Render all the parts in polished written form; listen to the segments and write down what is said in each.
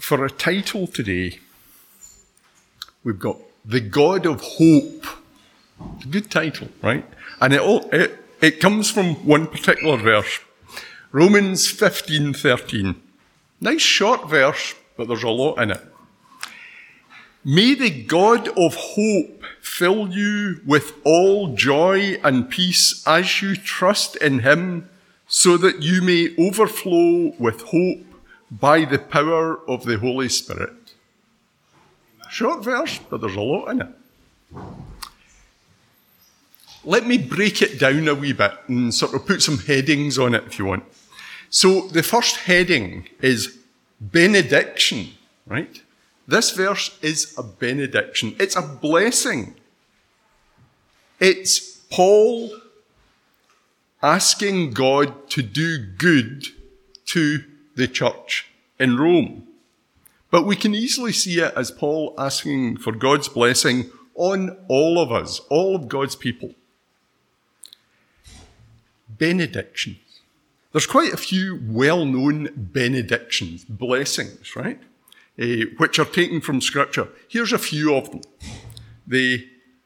For a title today, we've got The God of Hope. It's a good title, right? And it comes from one particular verse, Romans 15:13. Nice short verse, but there's a lot in it. May the God of hope fill you with all joy and peace as you trust in him, so that you may overflow with hope by the power of the Holy Spirit. Short verse, but there's a lot in it. Let me break it down a wee bit and sort of put some headings on it if you want. So the first heading is benediction, right? This verse is a benediction. It's a blessing. It's Paul asking God to do good to the church in Rome. But we can easily see it as Paul asking for God's blessing on all of us, all of God's people. Benediction. There's quite a few well-known benedictions, blessings, right? Which are taken from Scripture. Here's a few of them. The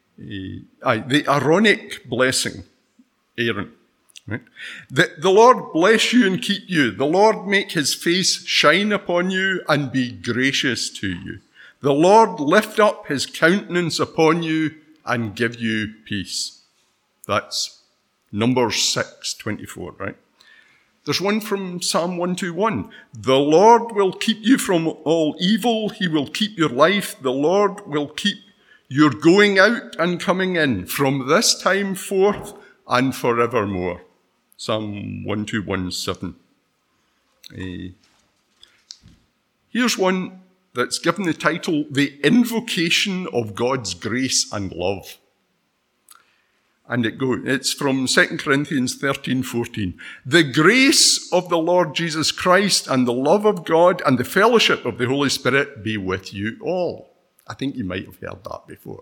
Aaronic blessing, Aaron. Right? The Lord bless you and keep you. The Lord make his face shine upon you and be gracious to you. The Lord lift up his countenance upon you and give you peace. That's Numbers 6:24, right? There's one from Psalm 121. The Lord will keep you from all evil. He will keep your life. The Lord will keep your going out and coming in from this time forth and forevermore. Psalm 121:7. Here's one that's given the title, The Invocation of God's Grace and Love. And it's from 2 Corinthians 13:14. The grace of the Lord Jesus Christ and the love of God and the fellowship of the Holy Spirit be with you all. I think you might have heard that before.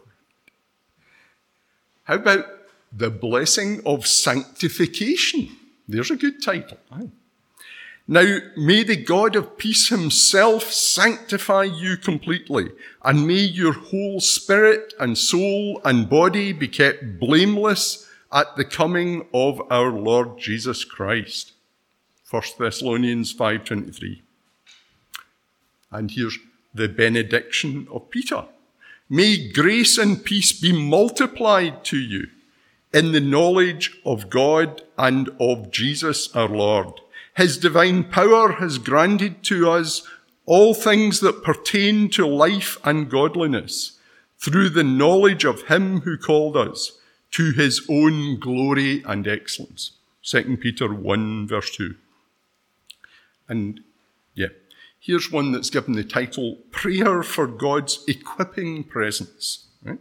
How about the blessing of sanctification? There's a good title. Now, may the God of peace himself sanctify you completely, and may your whole spirit and soul and body be kept blameless at the coming of our Lord Jesus Christ. 1 Thessalonians 5:23. And here's the benediction of Peter. May grace and peace be multiplied to you in the knowledge of God and of Jesus our Lord. His divine power has granted to us all things that pertain to life and godliness through the knowledge of him who called us to his own glory and excellence. 2 Peter 1:2. And here's one that's given the title, Prayer for God's Equipping Presence. Right?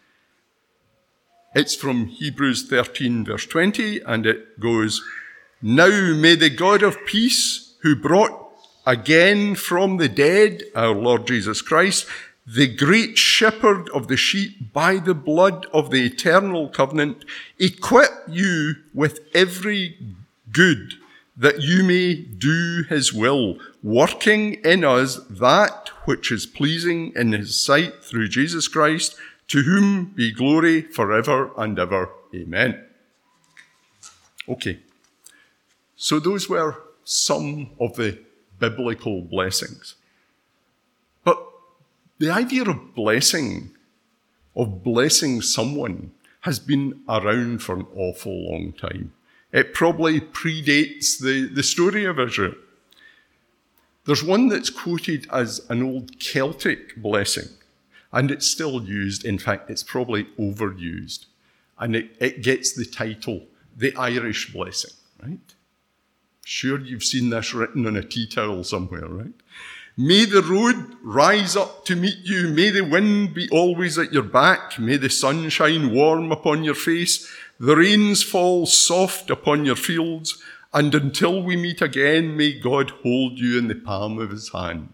It's from Hebrews 13:20, and it goes, Now may the God of peace, who brought again from the dead our Lord Jesus Christ, the great shepherd of the sheep by the blood of the eternal covenant, equip you with every good that you may do his will, working in us that which is pleasing in his sight through Jesus Christ, to whom be glory forever and ever. Amen. Okay. So those were some of the biblical blessings. But the idea of blessing someone, has been around for an awful long time. It probably predates the story of Israel. There's one that's quoted as an old Celtic blessing, and it's still used. In fact, it's probably overused. And it gets the title, the Irish blessing, right? Sure, you've seen this written on a tea towel somewhere, right? May the road rise up to meet you. May the wind be always at your back. May the sun shine warm upon your face. The rains fall soft upon your fields. And until we meet again, may God hold you in the palm of his hand.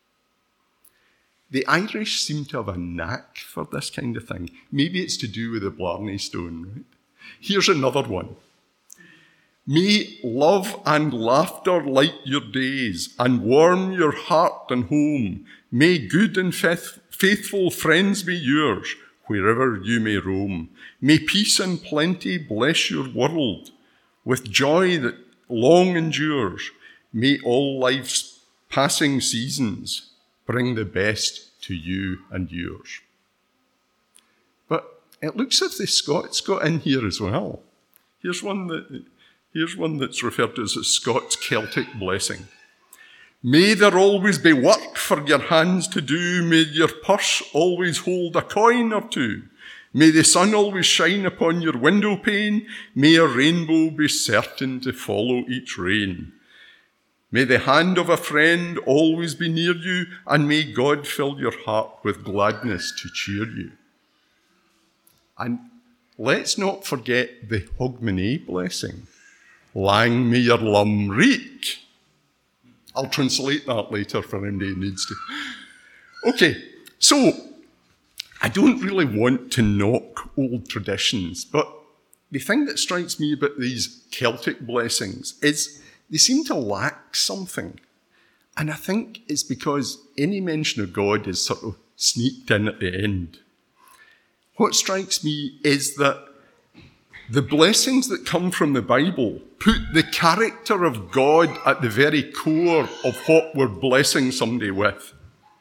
The Irish seem to have a knack for this kind of thing. Maybe it's to do with the Blarney Stone, right? Here's another one. May love and laughter light your days and warm your heart and home. May good and faithful friends be yours wherever you may roam. May peace and plenty bless your world with joy that long endures. May all life's passing seasons bring the best to you and yours. But it looks as if the Scots got in here as well. Here's one that's referred to as a Scots Celtic blessing. May there always be work for your hands to do. May your purse always hold a coin or two. May the sun always shine upon your window pane. May a rainbow be certain to follow each rain. May the hand of a friend always be near you, and may God fill your heart with gladness to cheer you. And let's not forget the Hogmanay blessing. Lang me your lum reek. I'll translate that later for anybody who needs to. Okay, so I don't really want to knock old traditions, but the thing that strikes me about these Celtic blessings is they seem to lack something. And I think it's because any mention of God is sort of sneaked in at the end. What strikes me is that the blessings that come from the Bible put the character of God at the very core of what we're blessing somebody with.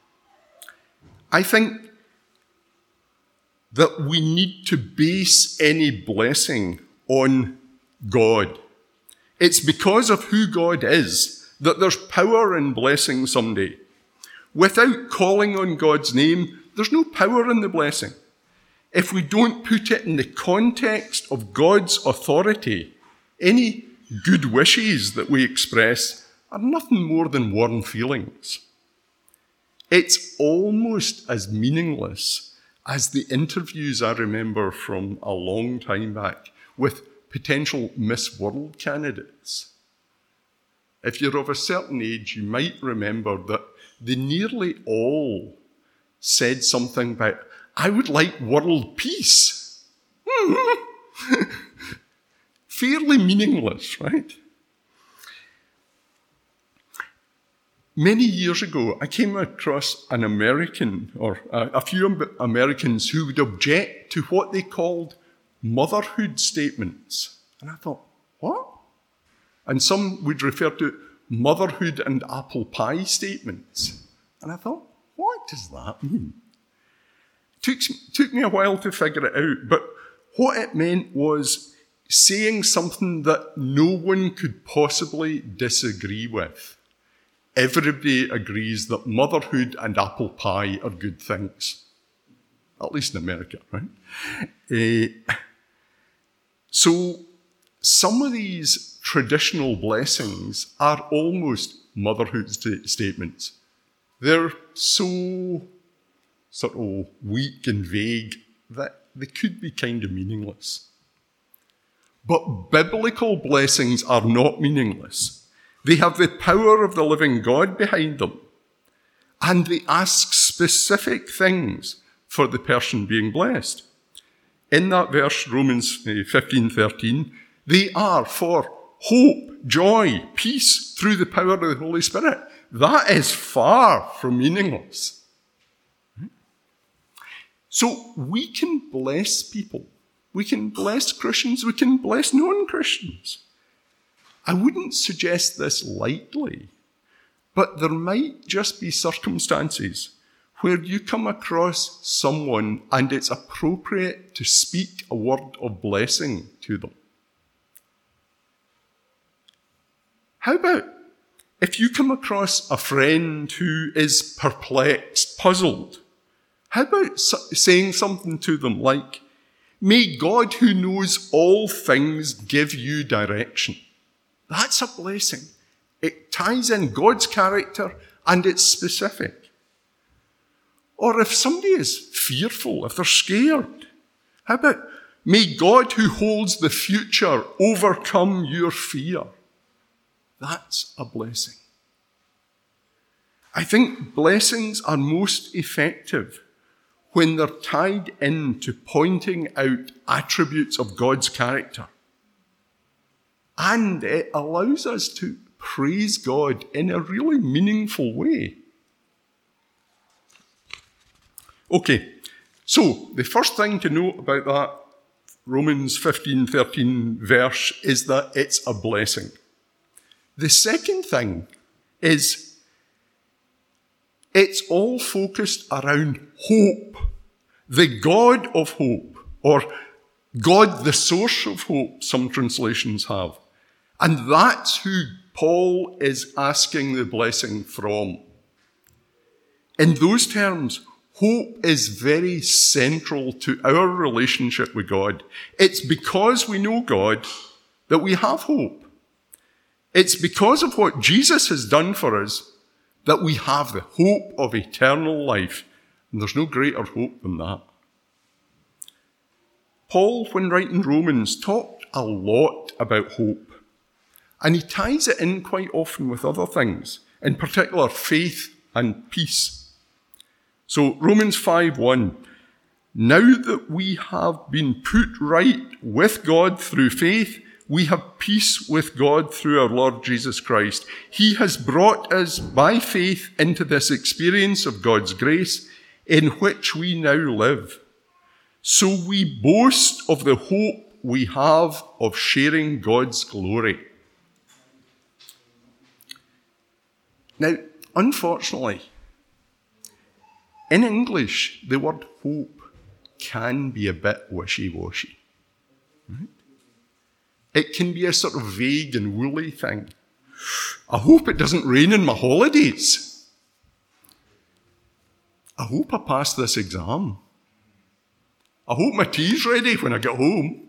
I think that we need to base any blessing on God. It's because of who God is that there's power in blessing somebody. Without calling on God's name, there's no power in the blessing. If we don't put it in the context of God's authority, any good wishes that we express are nothing more than warm feelings. It's almost as meaningless as the interviews I remember from a long time back with potential Miss World candidates. If you're of a certain age, you might remember that they nearly all said something about, I would like world peace. Fairly meaningless, right? Many years ago, I came across an American, or a few Americans who would object to what they called motherhood statements. And I thought, what? And some would refer to motherhood and apple pie statements. And I thought, what does that mean? Took me a while to figure it out, but what it meant was saying something that no one could possibly disagree with. Everybody agrees that motherhood and apple pie are good things. At least in America, right? So some of these traditional blessings are almost motherhood statements. They're so sort of weak and vague that they could be kind of meaningless. But biblical blessings are not meaningless. They have the power of the living God behind them. And they ask specific things for the person being blessed. In that verse, Romans 15:13, they are for hope, joy, peace through the power of the Holy Spirit. That is far from meaningless. So we can bless people. We can bless Christians. We can bless non-Christians. I wouldn't suggest this lightly, but there might just be circumstances where you come across someone and it's appropriate to speak a word of blessing to them. How about if you come across a friend who is perplexed, puzzled? How about saying something to them like, may God who knows all things give you direction? That's a blessing. It ties in God's character and it's specific. Or if somebody is fearful, if they're scared, how about, may God who holds the future overcome your fear? That's a blessing. I think blessings are most effective when they're tied into pointing out attributes of God's character. And it allows us to praise God in a really meaningful way. Okay, so the first thing to note about that Romans 15:13 verse is that it's a blessing. The second thing is it's all focused around hope, the God of hope, or God, the source of hope, some translations have. And that's who Paul is asking the blessing from. In those terms, hope is very central to our relationship with God. It's because we know God that we have hope. It's because of what Jesus has done for us that we have the hope of eternal life. And there's no greater hope than that. Paul, when writing Romans, talked a lot about hope. And he ties it in quite often with other things, in particular faith and peace. So Romans 5:1, now that we have been put right with God through faith, we have peace with God through our Lord Jesus Christ. He has brought us by faith into this experience of God's grace in which we now live. So we boast of the hope we have of sharing God's glory. Now, unfortunately, in English, the word hope can be a bit wishy-washy. Right? It can be a sort of vague and woolly thing. I hope it doesn't rain in my holidays. I hope I pass this exam. I hope my tea's ready when I get home.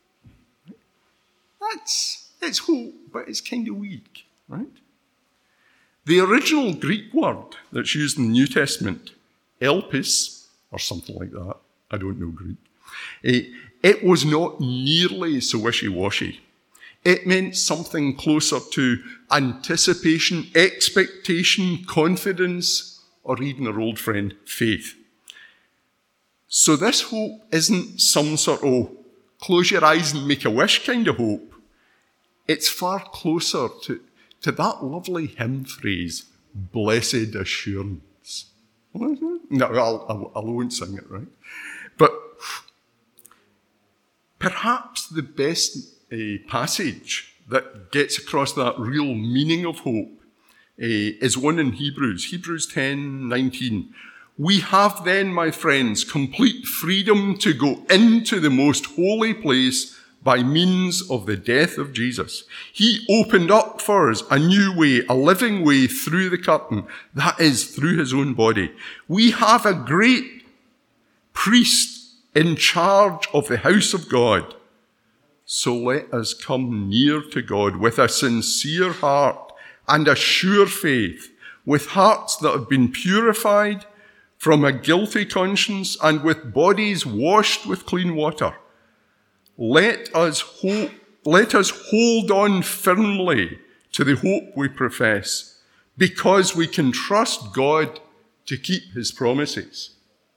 It's hope, but it's kind of weak, right? The original Greek word that's used in the New Testament, elpis, or something like that, I don't know Greek, it was not nearly so wishy-washy. It meant something closer to anticipation, expectation, confidence, or even our old friend, faith. So this hope isn't some sort of close your eyes and make a wish kind of hope. It's far closer to that lovely hymn phrase, blessed assurance. No, I won't sing it, right? But perhaps the best passage that gets across that real meaning of hope is one in Hebrews 10:19. We have then, my friends, complete freedom to go into the most holy place by means of the death of Jesus. He opened up for us a new way, a living way through the curtain, that is, through his own body. We have a great priest in charge of the house of God. So let us come near to God with a sincere heart and a sure faith, with hearts that have been purified from a guilty conscience and with bodies washed with clean water. Let us hold on firmly to the hope we profess, because we can trust God to keep his promises.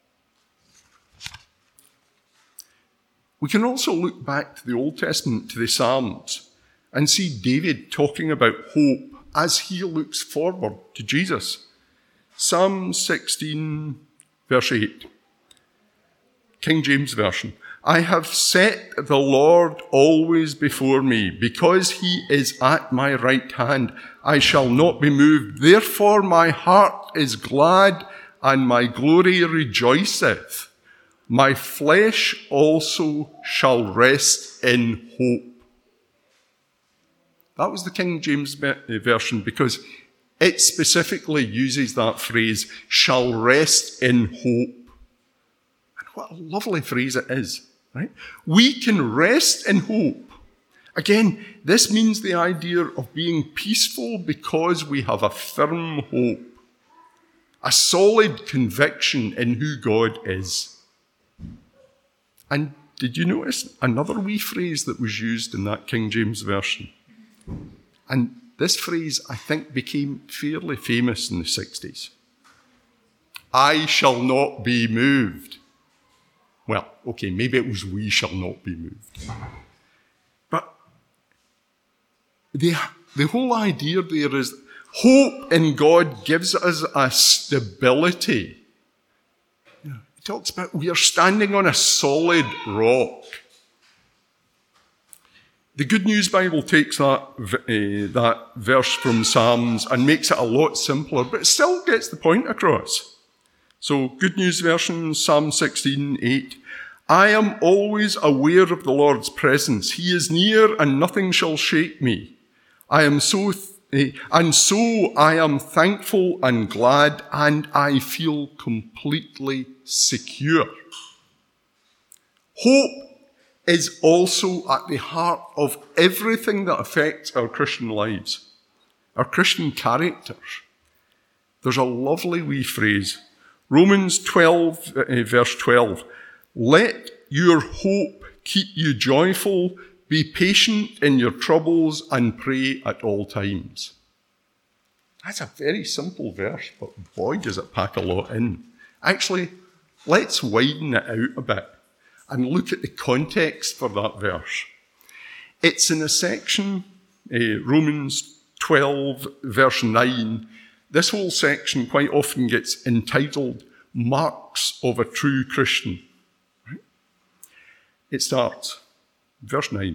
We can also look back to the Old Testament, to the Psalms, and see David talking about hope as he looks forward to Jesus. Psalm 16, verse 8, King James Version. I have set the Lord always before me. Because he is at my right hand, I shall not be moved. Therefore my heart is glad and my glory rejoiceth. My flesh also shall rest in hope. That was the King James Version because it specifically uses that phrase, shall rest in hope. And what a lovely phrase it is, right? We can rest in hope. Again, this means the idea of being peaceful because we have a firm hope, a solid conviction in who God is. And did you notice another wee phrase that was used in that King James Version? And this phrase, I think, became fairly famous in the 60s. I shall not be moved. Well, okay, maybe it was we shall not be moved. But the whole idea there is hope in God gives us a stability. He talks about we are standing on a solid rock. The Good News Bible takes that verse from Psalms and makes it a lot simpler, but it still gets the point across. So, Good News version, Psalm 16:8. I am always aware of the Lord's presence. He is near and nothing shall shake me. I am so I am thankful and glad, and I feel completely secure. Hope is also at the heart of everything that affects our Christian lives, our Christian characters. There's a lovely wee phrase, Romans 12, verse 12. Let your hope keep you joyful, be patient in your troubles, and pray at all times. That's a very simple verse, but boy, does it pack a lot in. Actually, let's widen it out a bit and look at the context for that verse. It's in a section, Romans 12, verse 9. This whole section quite often gets entitled Marks of a True Christian. Right? It starts, verse 9.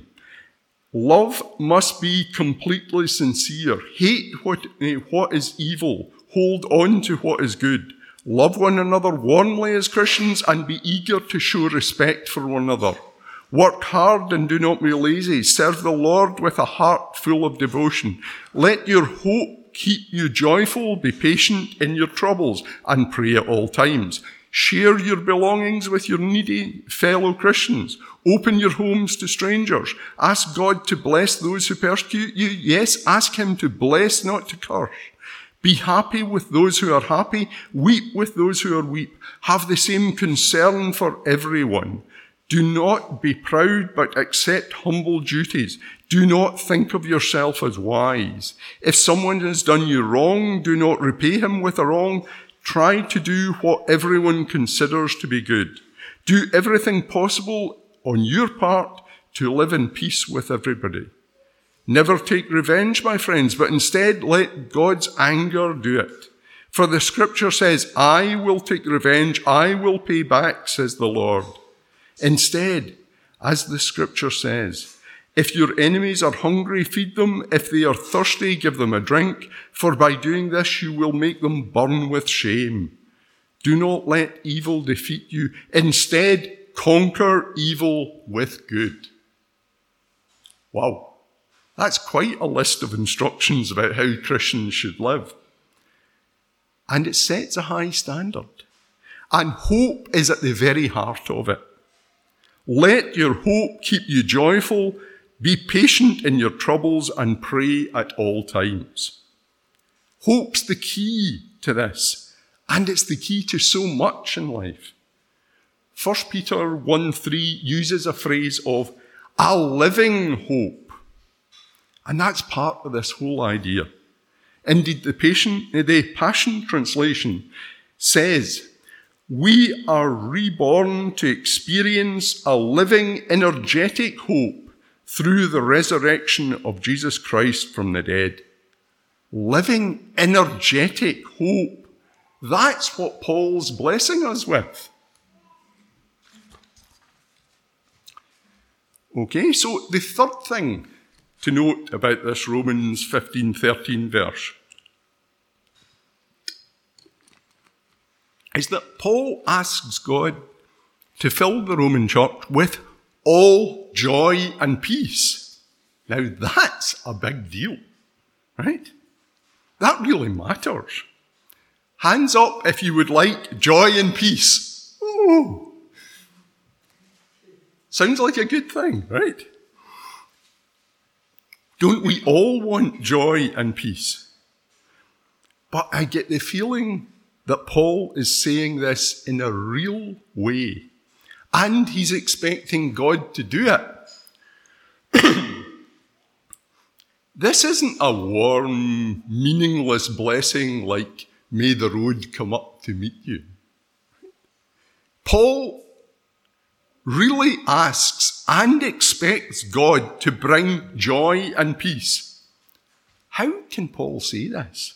Love must be completely sincere. Hate what is evil. Hold on to what is good. Love one another warmly as Christians and be eager to show respect for one another. Work hard and do not be lazy. Serve the Lord with a heart full of devotion. Let your hope keep you joyful. Be patient in your troubles and pray at all times. Share your belongings with your needy fellow Christians. Open your homes to strangers. Ask God to bless those who persecute you. Yes, ask him to bless, not to curse. Be happy with those who are happy. Weep with those who are weep. Have the same concern for everyone. Do not be proud, but accept humble duties. Do not think of yourself as wise. If someone has done you wrong, do not repay him with a wrong. Try to do what everyone considers to be good. Do everything possible on your part to live in peace with everybody. Never take revenge, my friends, but instead let God's anger do it. For the scripture says, I will take revenge, I will pay back, says the Lord. Instead, as the scripture says, if your enemies are hungry, feed them. If they are thirsty, give them a drink. For by doing this, you will make them burn with shame. Do not let evil defeat you. Instead, conquer evil with good. Wow. That's quite a list of instructions about how Christians should live. And it sets a high standard. And hope is at the very heart of it. Let your hope keep you joyful. Be patient in your troubles and pray at all times. Hope's the key to this, and it's the key to so much in life. 1 Peter 1:3 uses a phrase of a living hope, and that's part of this whole idea. Indeed, the Passion Translation says, we are reborn to experience a living, energetic hope through the resurrection of Jesus Christ from the dead. Living, energetic hope. That's what Paul's blessing us with. Okay, so the third thing to note about this Romans 15:13 verse is that Paul asks God to fill the Roman church with all joy and peace. Now that's a big deal, right? That really matters. Hands up if you would like joy and peace. Ooh. Sounds like a good thing, right? Don't we all want joy and peace? But I get the feeling that Paul is saying this in a real way. And he's expecting God to do it. This isn't a warm, meaningless blessing like, may the road come up to meet you. Paul really asks and expects God to bring joy and peace. How can Paul say this?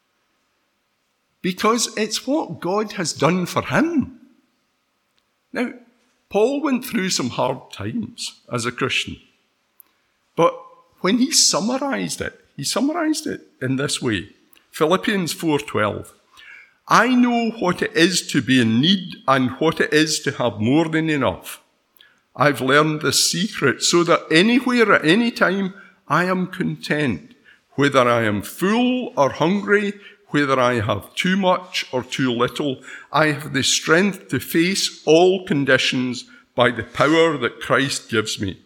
Because it's what God has done for him. Now, Paul went through some hard times as a Christian. But when he summarized it in this way. Philippians 4:12. I know what it is to be in need and what it is to have more than enough. I've learned this secret so that anywhere at any time I am content, whether I am full or hungry, whether I have too much or too little. I have the strength to face all conditions by the power that Christ gives me.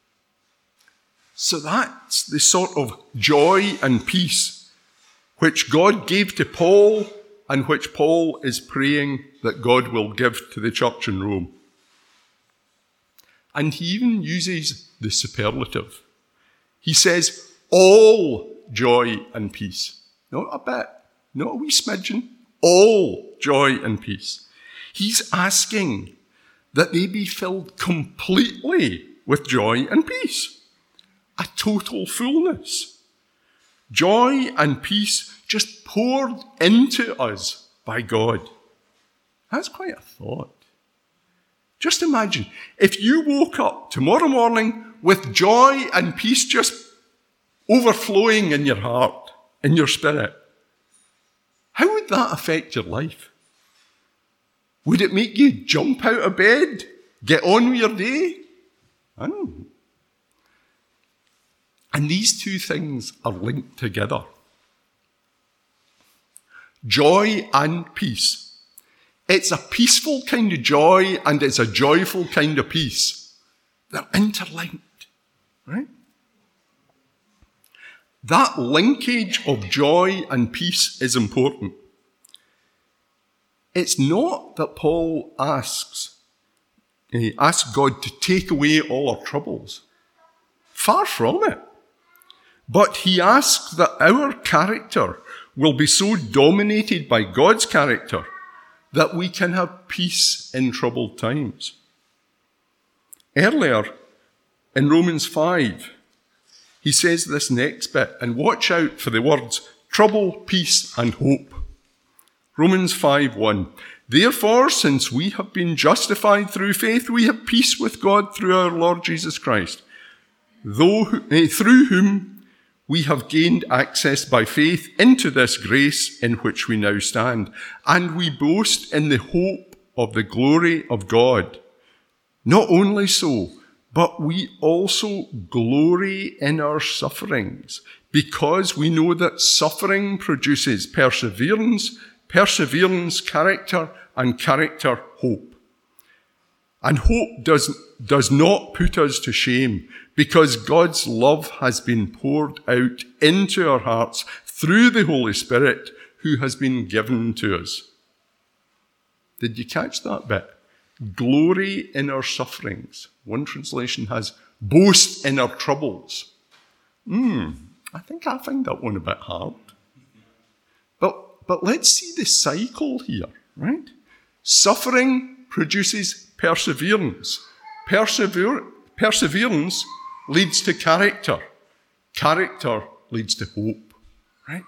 So that's the sort of joy and peace which God gave to Paul and which Paul is praying that God will give to the church in Rome. And he even uses the superlative. He says, all joy and peace. Not a bit, not a wee smidgen, all joy and peace. He's asking that they be filled completely with joy and peace. A total fullness. Joy and peace just poured into us by God. That's quite a thought. Just imagine if you woke up tomorrow morning with joy and peace just overflowing in your heart, in your spirit. How would that affect your life? Would it make you jump out of bed, get on with your day? I don't know. And these two things are linked together. Joy and peace. It's a peaceful kind of joy and it's a joyful kind of peace. They're interlinked, right? That linkage of joy and peace is important. It's not that Paul asks God to take away all our troubles. Far from it. But he asks that our character will be so dominated by God's character that we can have peace in troubled times. Earlier, in Romans 5, he says this next bit, and watch out for the words trouble, peace, and hope. Romans 5:1. Therefore, since we have been justified through faith, we have peace with God through our Lord Jesus Christ, through whom we have gained access by faith into this grace in which we now stand, and we boast in the hope of the glory of God. Not only so, but we also glory in our sufferings, because we know that suffering produces perseverance, perseverance, character, and character, hope. And hope does not put us to shame, because God's love has been poured out into our hearts through the Holy Spirit who has been given to us. Did you catch that bit? Glory in our sufferings. One translation has boast in our troubles. I think I find that one a bit hard. But let's see the cycle here, right? Suffering produces perseverance. Perseverance leads to character. Character leads to hope, right?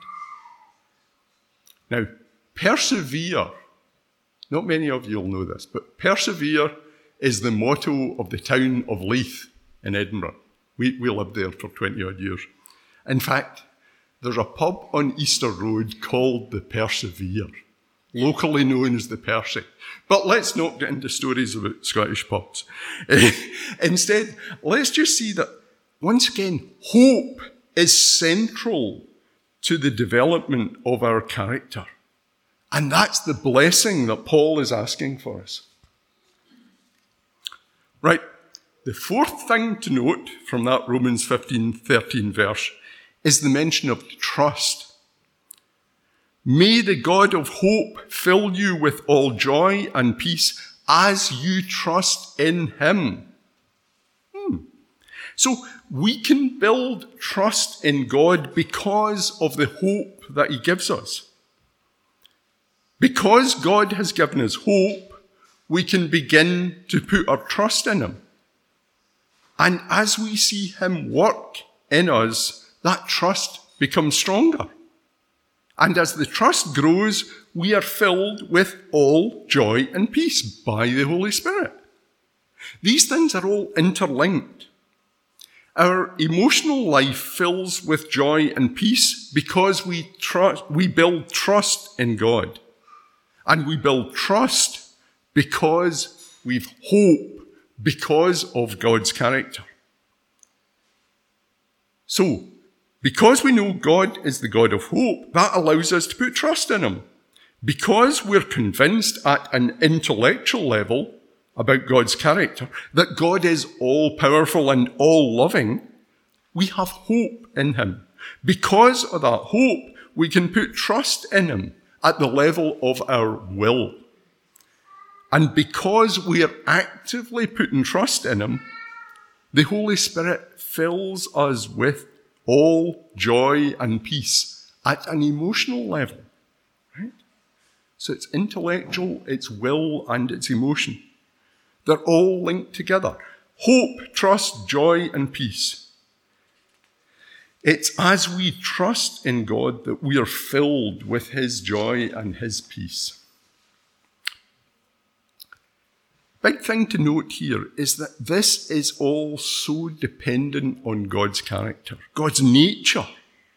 Now, persevere. Not many of you will know this, but persevere is the motto of the town of Leith in Edinburgh. We lived there for 20 odd years. In fact, there's a pub on Easter Road called the Persevere, locally known as the Percy. But let's not get into stories about Scottish pubs. Instead, let's just see that, once again, hope is central to the development of our character. And that's the blessing that Paul is asking for us. Right, the fourth thing to note from that Romans 15:13 verse is the mention of trust. May the God of hope fill you with all joy and peace as you trust in him. So we can build trust in God because of the hope that he gives us. Because God has given us hope, we can begin to put our trust in him. And as we see him work in us, that trust becomes stronger. And as the trust grows, we are filled with all joy and peace by the Holy Spirit. These things are all interlinked. Our emotional life fills with joy and peace because we build trust in God. And we build trust because we've hope because of God's character. So, because we know God is the God of hope, that allows us to put trust in him. Because we're convinced at an intellectual level about God's character, that God is all-powerful and all-loving, we have hope in him. Because of that hope, we can put trust in him at the level of our will. And because we are actively putting trust in him, the Holy Spirit fills us with all joy and peace at an emotional level. Right? So it's intellectual, it's will, and it's emotion. They're all linked together. Hope, trust, joy, and peace. It's as we trust in God that we are filled with his joy and his peace. Big thing to note here is that this is all so dependent on God's character, God's nature.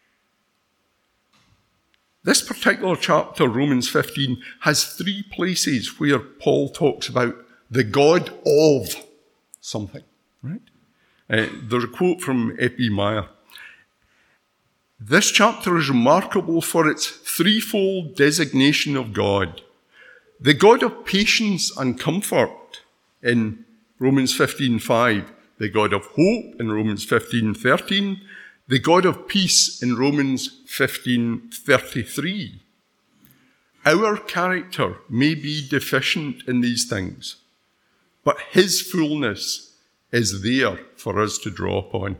This particular chapter, Romans 15, has 3 places where Paul talks about the God of something. Right? There's a quote from Epi Meyer. This chapter is remarkable for its threefold designation of God. The God of patience and comfort in Romans 15:5, the God of hope in Romans 15:13, the God of peace in Romans 15:33. Our character may be deficient in these things, but his fullness is there for us to draw upon.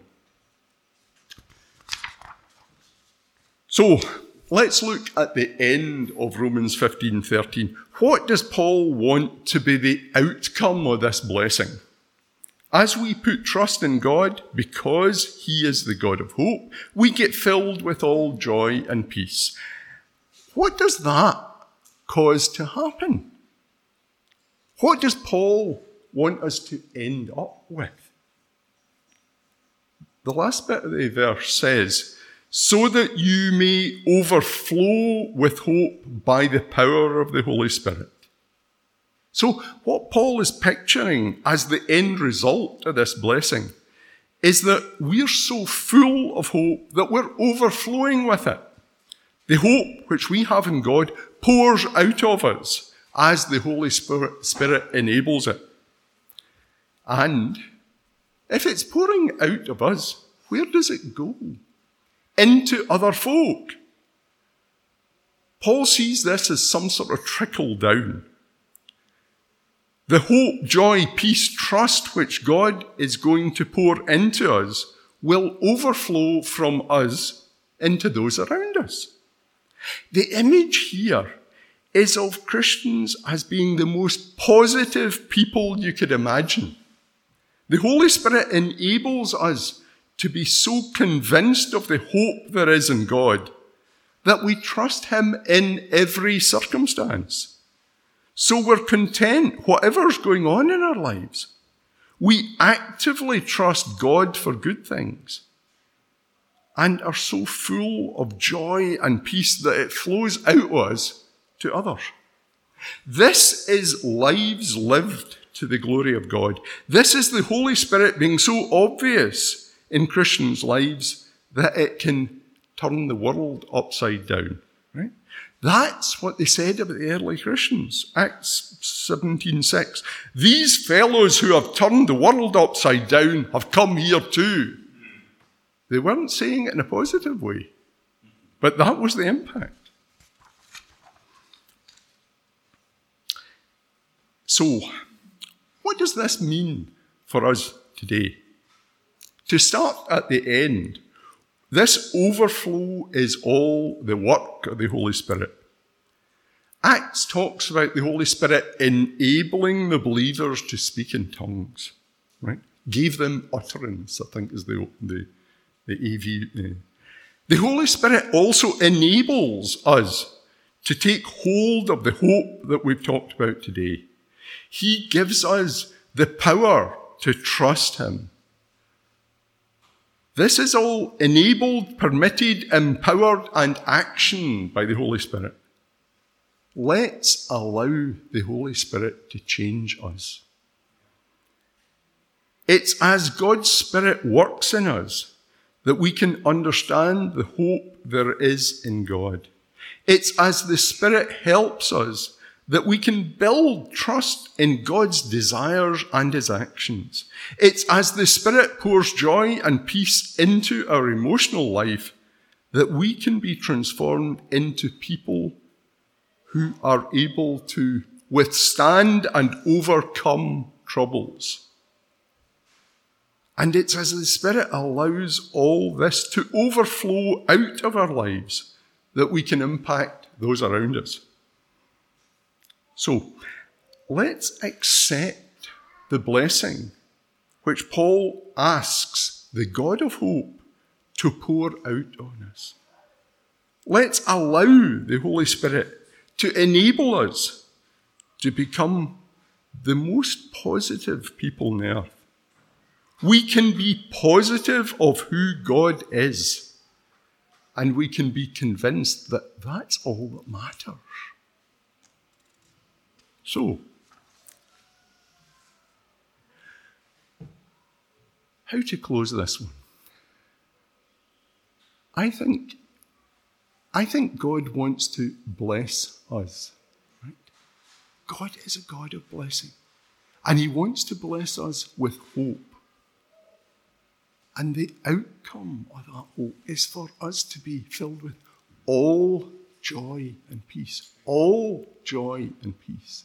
So, let's look at the end of Romans 15:13. What does Paul want to be the outcome of this blessing? As we put trust in God, because he is the God of hope, we get filled with all joy and peace. What does that cause to happen? What does Paul want us to end up with? The last bit of the verse says, so that you may overflow with hope by the power of the Holy Spirit. So what Paul is picturing as the end result of this blessing is that we're so full of hope that we're overflowing with it. The hope which we have in God pours out of us as the Holy Spirit enables it. And if it's pouring out of us, where does it go? Into other folk. Paul sees this as some sort of trickle down. The hope, joy, peace, trust which God is going to pour into us will overflow from us into those around us. The image here is of Christians as being the most positive people you could imagine. The Holy Spirit enables us to be so convinced of the hope there is in God that we trust him in every circumstance. So we're content, whatever's going on in our lives. We actively trust God for good things and are so full of joy and peace that it flows out of us to others. This is lives lived to the glory of God. This is the Holy Spirit being so obvious in Christians' lives that it can turn the world upside down. Right? That's what they said about the early Christians. Acts 17:6. These fellows who have turned the world upside down have come here too. They weren't saying it in a positive way, but that was the impact. So, what does this mean for us today? To start at the end, this overflow is all the work of the Holy Spirit. Acts talks about the Holy Spirit enabling the believers to speak in tongues, right? Gave them utterance, I think is the AV. The Holy Spirit also enables us to take hold of the hope that we've talked about today. He gives us the power to trust him. This is all enabled, permitted, empowered, and actioned by the Holy Spirit. Let's allow the Holy Spirit to change us. It's as God's Spirit works in us that we can understand the hope there is in God. It's as the Spirit helps us that we can build trust in God's desires and his actions. It's as the Spirit pours joy and peace into our emotional life that we can be transformed into people who are able to withstand and overcome troubles. And it's as the Spirit allows all this to overflow out of our lives that we can impact those around us. So, let's accept the blessing which Paul asks the God of hope to pour out on us. Let's allow the Holy Spirit to enable us to become the most positive people on earth. We can be positive of who God is, and we can be convinced that that's all that matters. So, how to close this one? I think God wants to bless us. Right? God is a God of blessing. And he wants to bless us with hope. And the outcome of that hope is for us to be filled with all joy and peace. All joy and peace.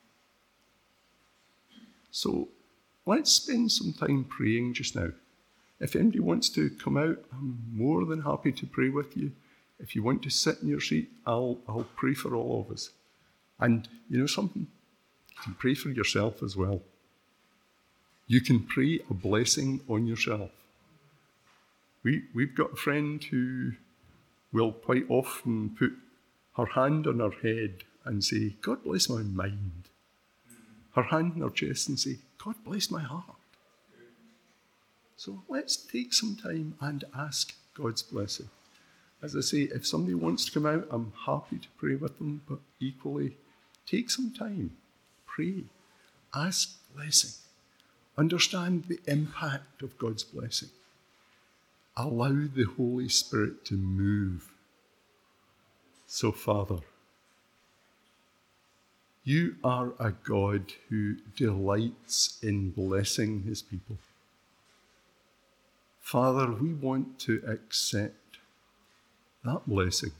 So let's spend some time praying just now. If anybody wants to come out, I'm more than happy to pray with you. If you want to sit in your seat, I'll pray for all of us. And you know something? You can pray for yourself as well. You can pray a blessing on yourself. We've got a friend who will quite often put her hand on her head and say, God bless my mind. Her hand on her chest and say, God bless my heart. So let's take some time and ask God's blessing. As I say, if somebody wants to come out, I'm happy to pray with them, but equally, take some time, pray, ask blessing, understand the impact of God's blessing. Allow the Holy Spirit to move. So, Father, you are a God who delights in blessing his people. Father, we want to accept that blessing.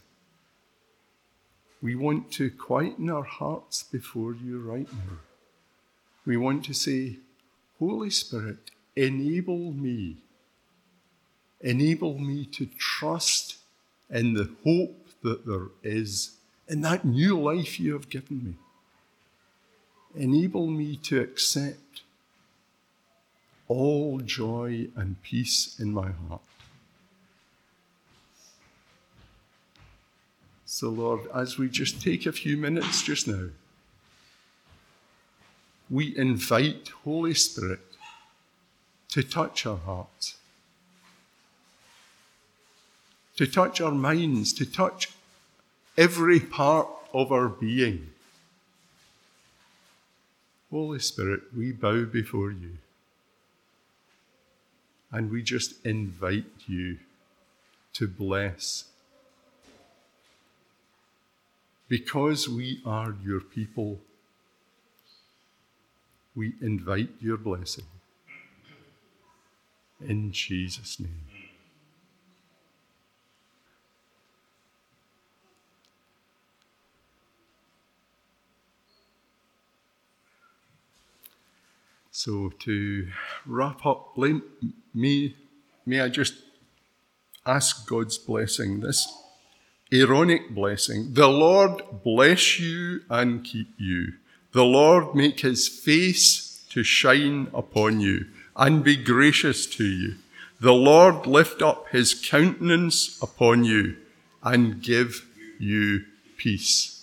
We want to quieten our hearts before you right now. We want to say, Holy Spirit, enable me to trust in the hope that there is in that new life you have given me. Enable me to accept all joy and peace in my heart. So, Lord, as we just take a few minutes just now, we invite Holy Spirit to touch our hearts, to touch our minds, to touch every part of our being. Holy Spirit, we bow before you, and we just invite you to bless. Because we are your people, we invite your blessing. In Jesus' name. So to wrap up, may I just ask God's blessing, this Aaronic blessing. The Lord bless you and keep you. The Lord make his face to shine upon you and be gracious to you. the Lord lift up his countenance upon you and give you peace.